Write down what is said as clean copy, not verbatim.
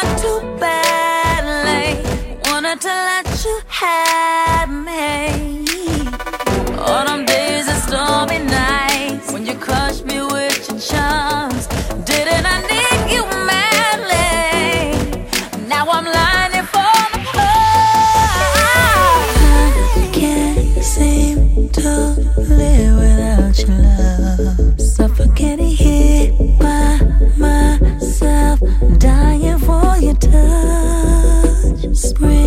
want too badly, wanted to let you have me. Autumn days and stormy nights, when you crushed me with your charms. Didn't I need you madly? Now I'm lying here for the I can't seem to live without your love. Suffocating here by myself, dying for your touch. Spring